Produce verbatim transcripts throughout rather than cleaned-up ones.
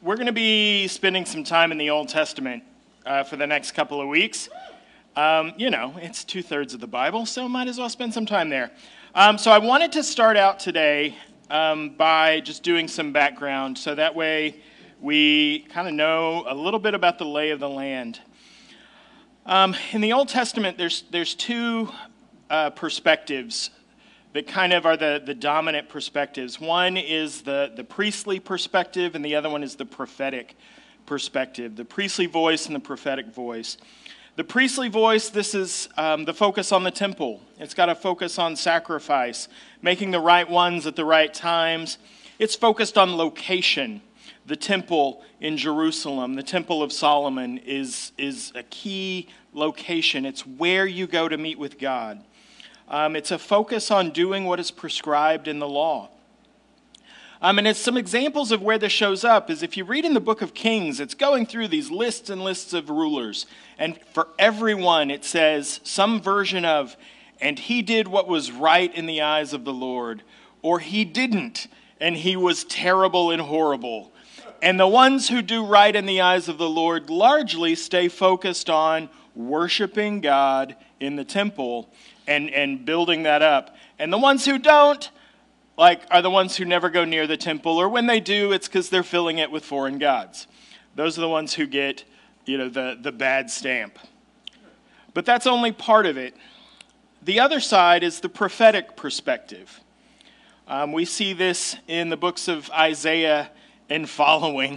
we're going to be spending some time in the Old Testament uh, for the next couple of weeks. Um, you know, it's two-thirds of the Bible, so might as well spend some time there. Um, so I wanted to start out today um, by just doing some background, so that way we kind of know a little bit about the lay of the land. Um, in the Old Testament, there's there's two uh, perspectives that kind of are the, the dominant perspectives. One is the, the priestly perspective, and the other one is the prophetic perspective. The priestly voice and the prophetic voice. The priestly voice, this is um, the focus on the temple. It's got a focus on sacrifice, making the right ones at the right times. It's focused on location. The temple in Jerusalem, the Temple of Solomon, is, is a key location. It's where you go to meet with God. Um, it's a focus on doing what is prescribed in the law. Um, and it's some examples of where this shows up is if you read in the book of Kings, it's going through these lists and lists of rulers. And for everyone, it says some version of, and he did what was right in the eyes of the Lord, or he didn't, and he was terrible and horrible. And the ones who do right in the eyes of the Lord largely stay focused on worshiping God in the temple and, and building that up. And the ones who don't, like, are the ones who never go near the temple, or when they do, it's because they're filling it with foreign gods. Those are the ones who get, you know, the, the bad stamp. But that's only part of it. The other side is the prophetic perspective. Um, we see this in the books of Isaiah and following.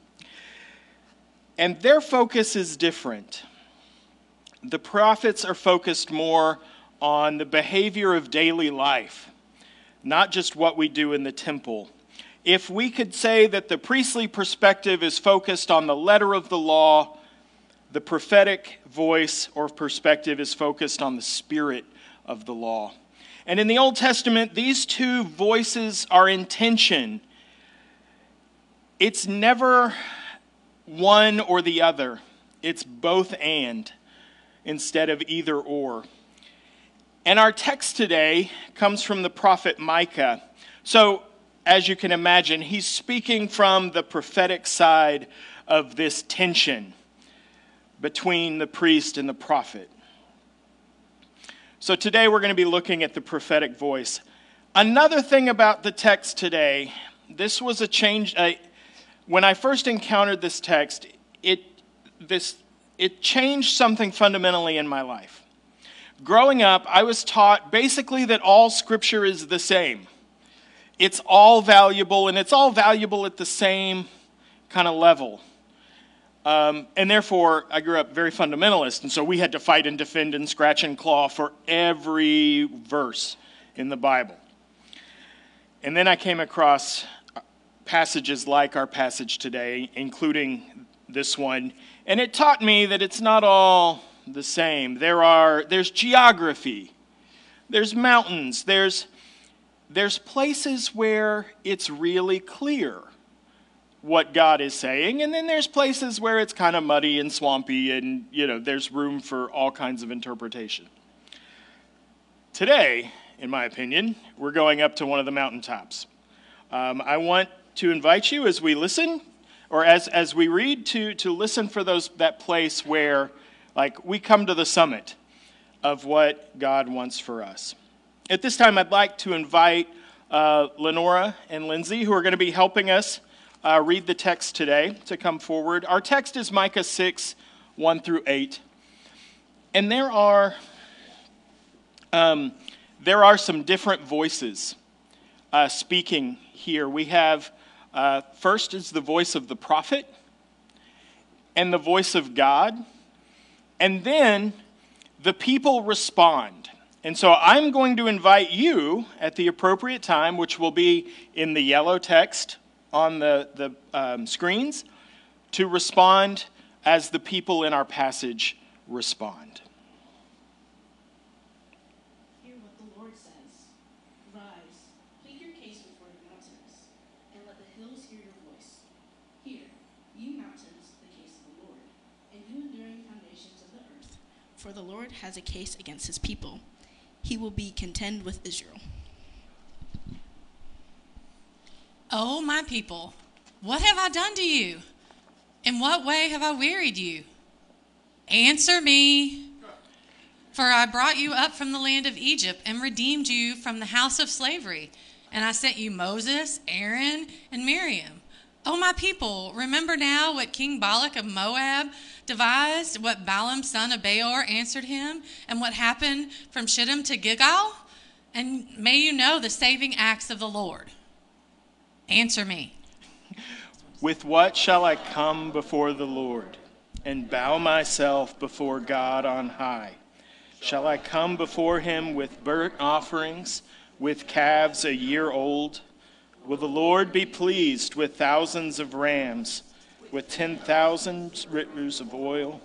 And their focus is different. The prophets are focused more on the behavior of daily life, not just what we do in the temple. If we could say that the priestly perspective is focused on the letter of the law, the prophetic voice or perspective is focused on the spirit of the law. And in the Old Testament, these two voices are in tension. It's never one or the other. It's both and instead of either or. And our text today comes from the prophet Micah. So, as you can imagine, he's speaking from the prophetic side of this tension between the priest and the prophet. So today we're going to be looking at the prophetic voice. Another thing about the text today, this was a change. Uh, when I first encountered this text, it this it changed something fundamentally in my life. Growing up, I was taught basically that all Scripture is the same. It's all valuable, and it's all valuable at the same kind of level. Um, and therefore, I grew up very fundamentalist, and so we had to fight and defend and scratch and claw for every verse in the Bible. And then I came across passages like our passage today, including this one, and it taught me that it's not all the same. There are, there's geography, there's mountains, there's, there's places where it's really clear what God is saying, and then there's places where it's kind of muddy and swampy and, you know, there's room for all kinds of interpretation. Today, in my opinion, we're going up to one of the mountaintops. Um, I want to invite you as we listen, or as, as we read, to, to listen for those that place where Like, we come to the summit of what God wants for us. At this time, I'd like to invite uh, Lenora and Lindsay, who are going to be helping us uh, read the text today, to come forward. Our text is Micah six, one through eight. And there are, um, there are some different voices uh, speaking here. We have, uh, first is the voice of the prophet and the voice of God. And then the people respond. And so I'm going to invite you at the appropriate time, which will be in the yellow text on the, the um, screens, to respond as the people in our passage respond. Hear what the Lord says. Rise, plead your case before the mountains, and let the hills hear your voice. Hear, you mountains, the case of the Lord, and you enduring foundations of the earth. For the Lord has a case against his people. He will be contend with Israel. O my people, What have I done to you? In what way have I wearied you? Answer me. For I brought you up from the land of Egypt and redeemed you from the house of slavery. And I sent you Moses, Aaron, and Miriam. O my people, remember now what King Balak of Moab devised, what Balaam son of Beor answered him, and what happened from Shittim to Gilgal? And may you know the saving acts of the Lord. Answer me. With what shall I come before the Lord and bow myself before God on high? Shall I come before him with burnt offerings, with calves a year old? Will the Lord be pleased with thousands of rams, with ten thousand rivers of oil?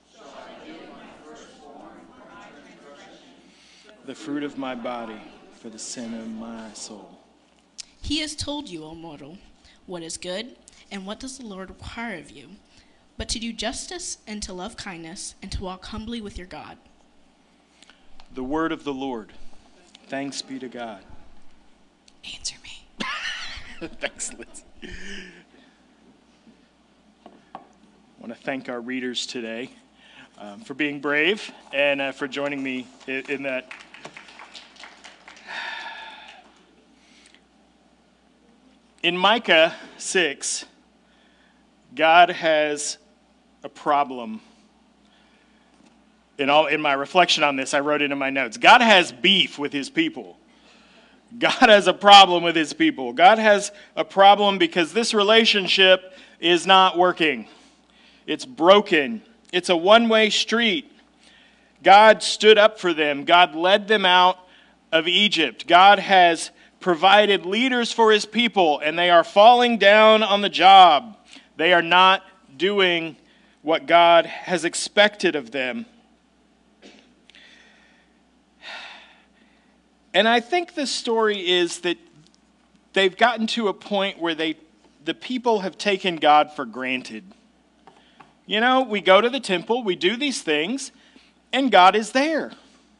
The fruit of my body for the sin of my soul. He has told you, O mortal, what is good, and what does the Lord require of you, but to do justice and to love kindness and to walk humbly with your God. The word of the Lord. Thanks be to God. Answer me. Thanks, Liz. I want to thank our readers today um, for being brave and uh, for joining me in, in that. In Micah six, God has a problem. In all in my reflection on this, I wrote it in my notes. God has beef with his people. God has a problem with his people. God has a problem because this relationship is not working. It's broken. It's a one-way street. God stood up for them. God led them out of Egypt. God has provided leaders for his people, and they are falling down on the job. They are not doing what God has expected of them. And I think the story is that they've gotten to a point where they, the people have taken God for granted. You know, we go to the temple, we do these things, and God is there.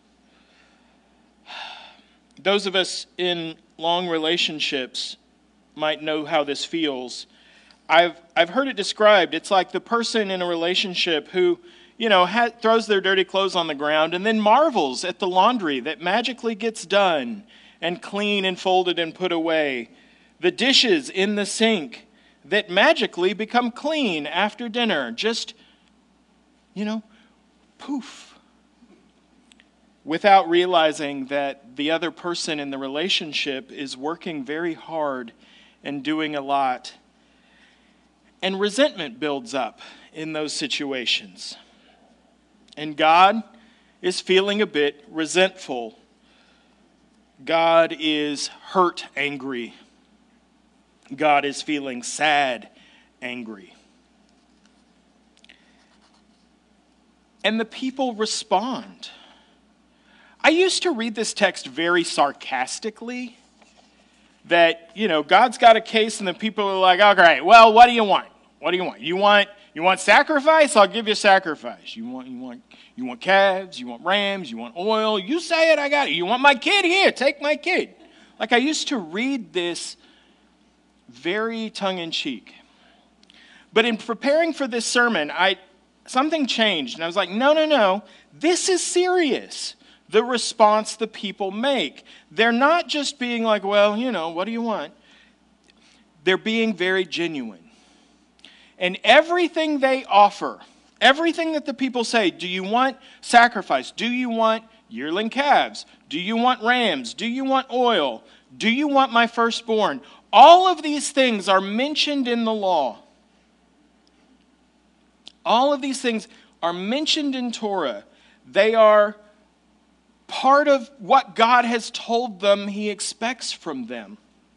Those of us in long relationships might know how this feels. I've I've heard it described. It's like the person in a relationship who, you know, ha- throws their dirty clothes on the ground and then marvels at the laundry that magically gets done and clean and folded and put away. The dishes in the sink that magically become clean after dinner. Just, you know, poof. Without realizing that the other person in the relationship is working very hard and doing a lot. And resentment builds up in those situations. And God is feeling a bit resentful. God is hurt angry. God is feeling sad angry. And the people respond. I used to read this text very sarcastically. That, you know, God's got a case and the people are like, okay, well, what do you want? What do you want? You want you want sacrifice? I'll give you sacrifice. You want you want you want calves, you want rams, you want oil. You say it, I got it. You want my kid? Here, take my kid. Like I used to read this very tongue-in-cheek. But in preparing for this sermon, I something changed. And I was like, no, no, no. This is serious. The response the people make. They're not just being like, well, you know, what do you want? They're being very genuine. And everything they offer, everything that the people say, do you want sacrifice? Do you want yearling calves? Do you want rams? Do you want oil? Do you want my firstborn? All of these things are mentioned in the law. All of these things are mentioned in Torah. They are part of what God has told them he expects from them.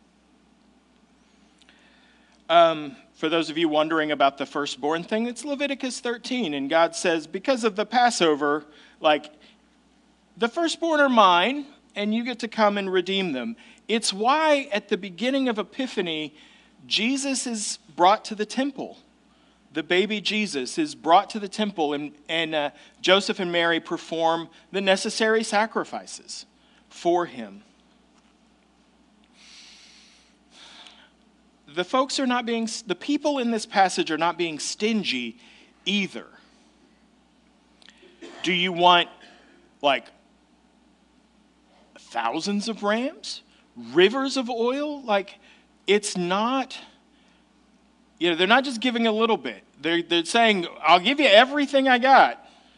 Um, for those of you wondering about the firstborn thing, it's Leviticus thirteen. And God says, because of the Passover, like, the firstborn are mine, and you get to come and redeem them. It's why at the beginning of Epiphany, Jesus is brought to the temple. The baby Jesus is brought to the temple, and, and uh, Joseph and Mary perform the necessary sacrifices for him. the folks are not being, the people in this passage are not being stingy either. Do you want, like, thousands of rams? Rivers of oil? Like, it's not, you know, they're not just giving a little bit. They're, they're saying, I'll give you everything I got.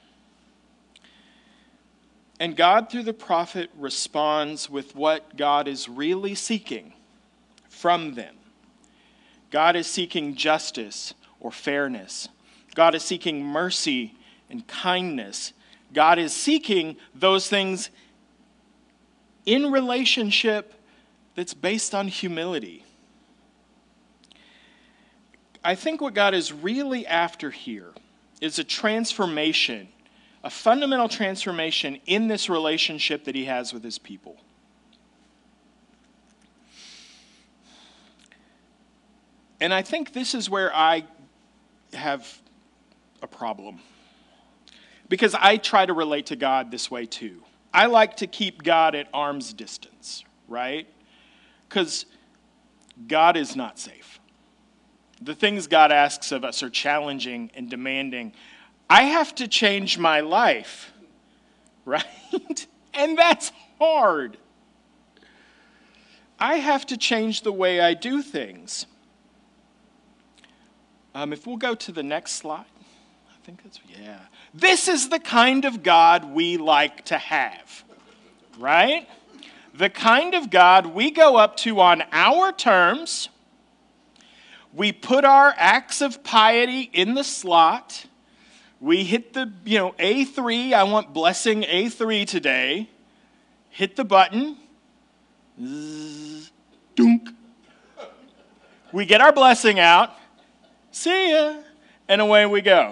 And God, through the prophet, responds with what God is really seeking from them. God is seeking justice or fairness. God is seeking mercy and kindness. God is seeking those things in relationship that's based on humility. I think what God is really after here is a transformation, a fundamental transformation in this relationship that he has with his people. And I think this is where I have a problem. Because I try to relate to God this way too. I like to keep God at arm's distance, right? Because God is not safe. The things God asks of us are challenging and demanding. I have to change my life, right? And that's hard. I have to change the way I do things. Um, if we'll go to the next slide. I think that's, yeah. This is the kind of God we like to have, right? The kind of God we go up to on our terms. We put our acts of piety in the slot. We hit the, you know, A three. I want blessing A three today. Hit the button. Zzz, dunk. We get our blessing out. See ya. And away we go.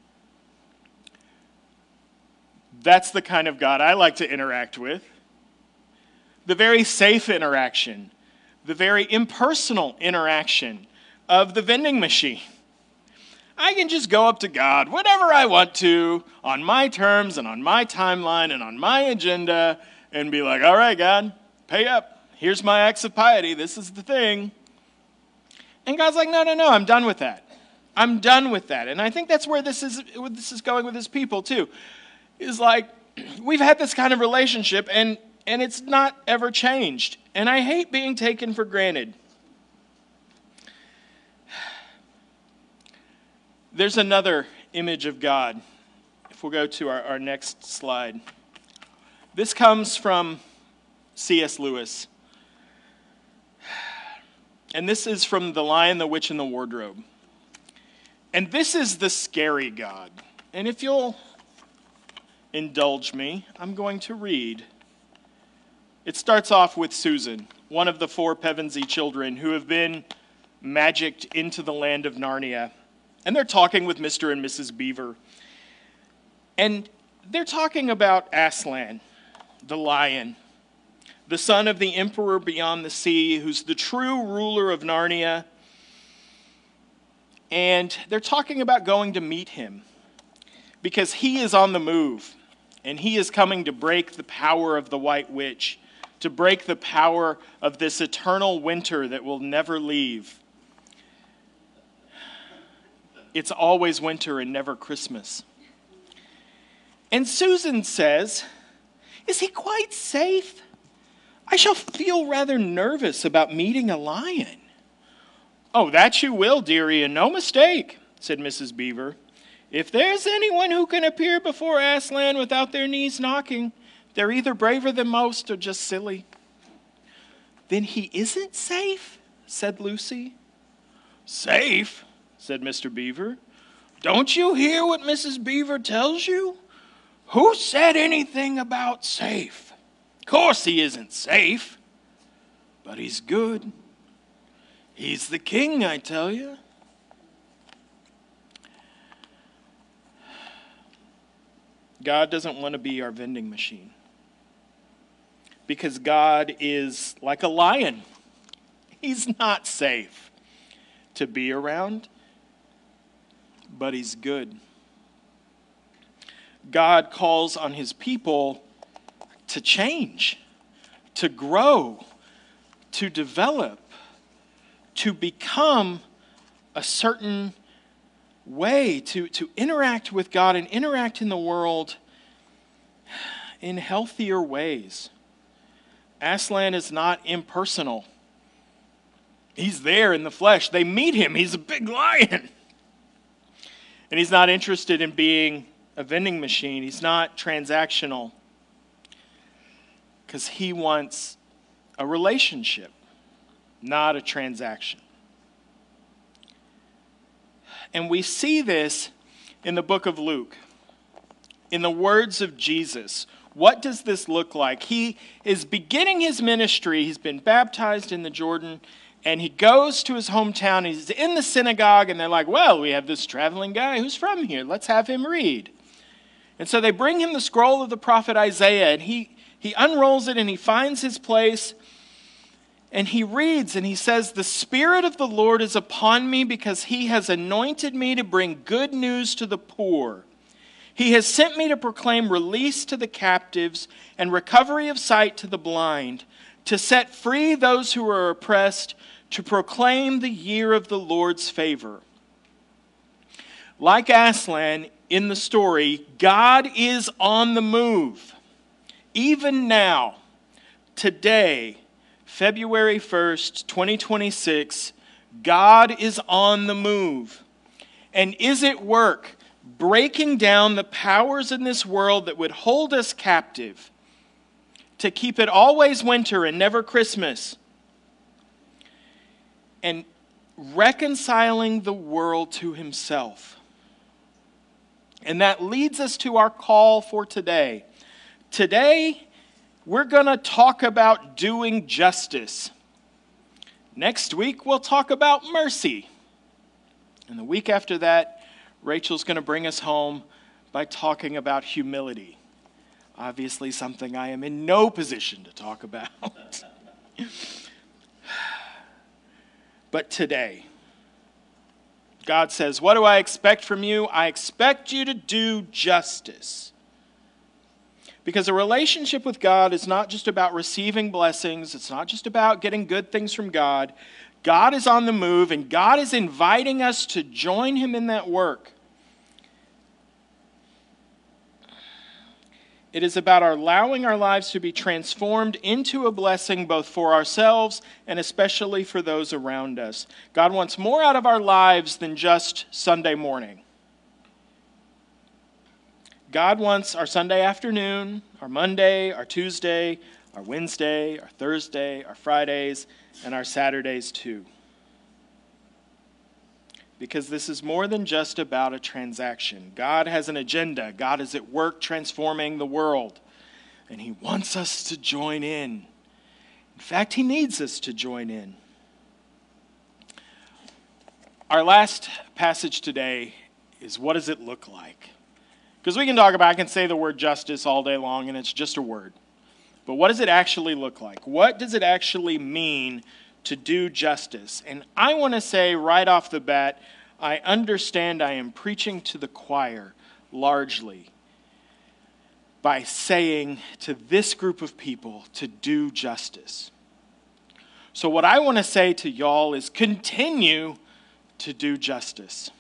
That's the kind of God I like to interact with. The very safe interaction. The very impersonal interaction of the vending machine. I can just go up to God whenever I want to, on my terms and on my timeline and on my agenda, and be like, all right, God, pay up. Here's my acts of piety. This is the thing. And God's like, no, no, no, I'm done with that. I'm done with that. And I think that's where this is, this is going with his people too. Is like, we've had this kind of relationship, and, and it's not ever changed. And I hate being taken for granted. There's another image of God. If we'll go to our, our next slide. This comes from C S Lewis. And this is from The Lion, the Witch, and the Wardrobe. And this is the scary God. And if you'll indulge me, I'm going to read. It starts off with Susan, one of the four Pevensey children who have been magicked into the land of Narnia. And they're talking with Mister and Missus Beaver. And they're talking about Aslan, the lion, the son of the emperor beyond the sea, who's the true ruler of Narnia. And they're talking about going to meet him because he is on the move. And he is coming to break the power of the White Witch, to break the power of this eternal winter that will never leave. It's always winter and never Christmas. And Susan says, is he quite safe? I shall feel rather nervous about meeting a lion. Oh, that you will, dearie, and no mistake, said Missus Beaver. If there's anyone who can appear before Aslan without their knees knocking, they're either braver than most or just silly. Then he isn't safe, said Lucy. Safe? Said Mister Beaver. Don't you hear what Missus Beaver tells you? Who said anything about safe? Of course he isn't safe, but he's good. He's the king, I tell you. God doesn't want to be our vending machine. Because God is like a lion. He's not safe to be around, but he's good. God calls on his people to change, to grow, to develop, to become a certain way, to, to interact with God and interact in the world in healthier ways. Aslan is not impersonal. He's there in the flesh. They meet him. He's a big lion. And he's not interested in being a vending machine. He's not transactional. Because he wants a relationship, not a transaction. And we see this in the book of Luke, in the words of Jesus. What does this look like? He is beginning his ministry. He's been baptized in the Jordan, and he goes to his hometown. He's in the synagogue, and they're like, well, we have this traveling guy who's from here. Let's have him read. And so they bring him the scroll of the prophet Isaiah, and he, he unrolls it, and he finds his place. And he reads and he says, the Spirit of the Lord is upon me because he has anointed me to bring good news to the poor. He has sent me to proclaim release to the captives and recovery of sight to the blind, to set free those who are oppressed, to proclaim the year of the Lord's favor. Like Aslan in the story, God is on the move. Even now, today, February first, twenty twenty-six, God is on the move and is at work breaking down the powers in this world that would hold us captive, to keep it always winter and never Christmas, and reconciling the world to himself. And that leads us to our call for today. Today, we're going to talk about doing justice. Next week, we'll talk about mercy. And the week after that, Rachel's going to bring us home by talking about humility. Obviously, something I am in no position to talk about. But today, God says, what do I expect from you? I expect you to do justice. Because a relationship with God is not just about receiving blessings. It's not just about getting good things from God. God is on the move, and God is inviting us to join him in that work. It is about allowing our lives to be transformed into a blessing both for ourselves and especially for those around us. God wants more out of our lives than just Sunday morning. God wants our Sunday afternoon, our Monday, our Tuesday, our Wednesday, our Thursday, our Fridays, and our Saturdays too. Because this is more than just about a transaction. God has an agenda. God is at work transforming the world. And he wants us to join in. In fact, he needs us to join in. Our last passage today is, what does it look like? Because we can talk about, I can say the word justice all day long, and it's just a word. But what does it actually look like? What does it actually mean to do justice? And I want to say right off the bat, I understand I am preaching to the choir largely by saying to this group of people to do justice. So what I want to say to y'all is continue to do justice.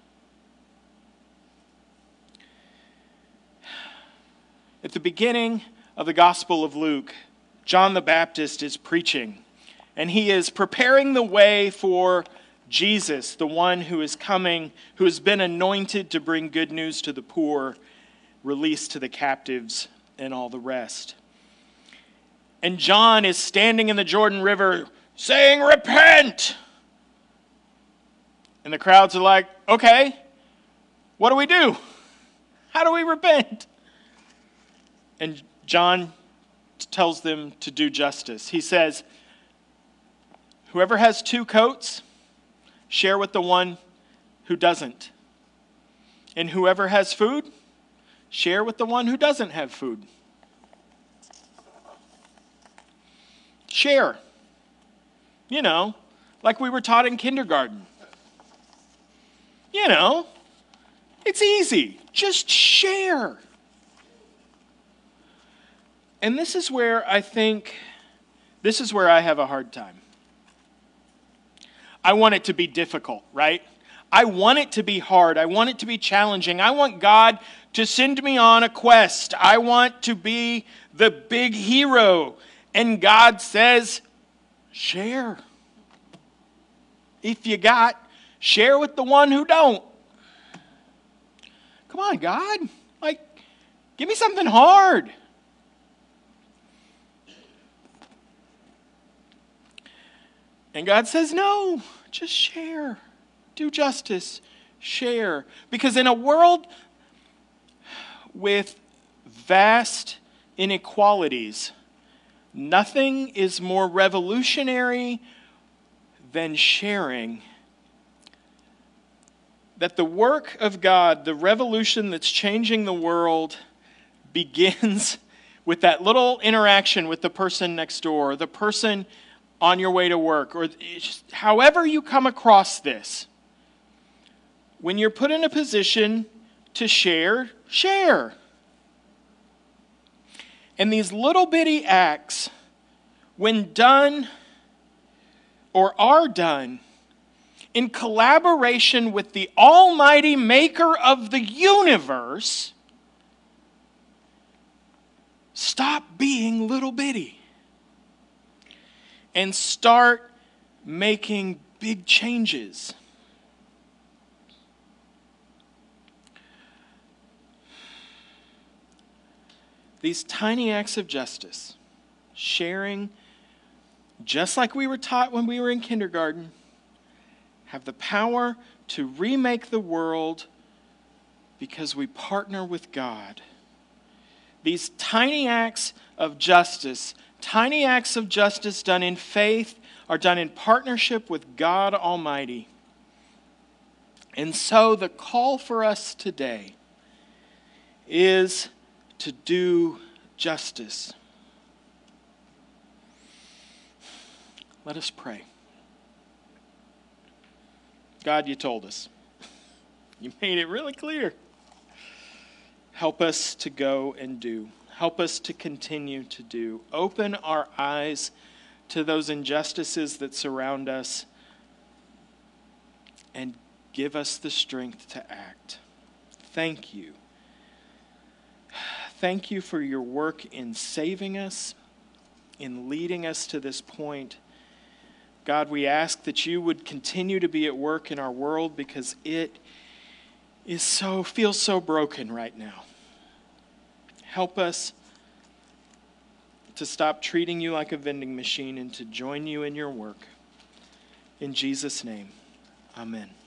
At the beginning of the Gospel of Luke, John the Baptist is preaching, and he is preparing the way for Jesus, the one who is coming, who has been anointed to bring good news to the poor, release to the captives, and all the rest. And John is standing in the Jordan River saying, repent! And the crowds are like, okay, what do we do? How do we repent? And John tells them to do justice. He says, whoever has two coats, share with the one who doesn't. And whoever has food, share with the one who doesn't have food. Share. You know, like we were taught in kindergarten. You know, it's easy. Just share. And this is where I think, this is where I have a hard time. I want it to be difficult, right? I want it to be hard. I want it to be challenging. I want God to send me on a quest. I want to be the big hero. And God says, share. If you got, share with the one who don't. Come on, God. Like, give me something hard. And God says, no, just share. Do justice. Share. Because in a world with vast inequalities, nothing is more revolutionary than sharing. That the work of God, the revolution that's changing the world, begins with that little interaction with the person next door, the person on your way to work, or just, however you come across this. When you're put in a position to share, share. And these little bitty acts, when done or are done in collaboration with the almighty maker of the universe, stop being little bitty and start making big changes. These tiny acts of justice, sharing, just like we were taught when we were in kindergarten, have the power to remake the world because we partner with God. These tiny acts of justice, tiny acts of justice done in faith, are done in partnership with God Almighty. And so the call for us today is to do justice. Let us pray. God, you told us. You made it really clear. Help us to go and do. Help us to continue to do. Open our eyes to those injustices that surround us and give us the strength to act. Thank you. Thank you for your work in saving us, in leading us to this point. God, we ask that you would continue to be at work in our world because it is so feels so broken right now. Help us to stop treating you like a vending machine and to join you in your work. In Jesus' name, amen.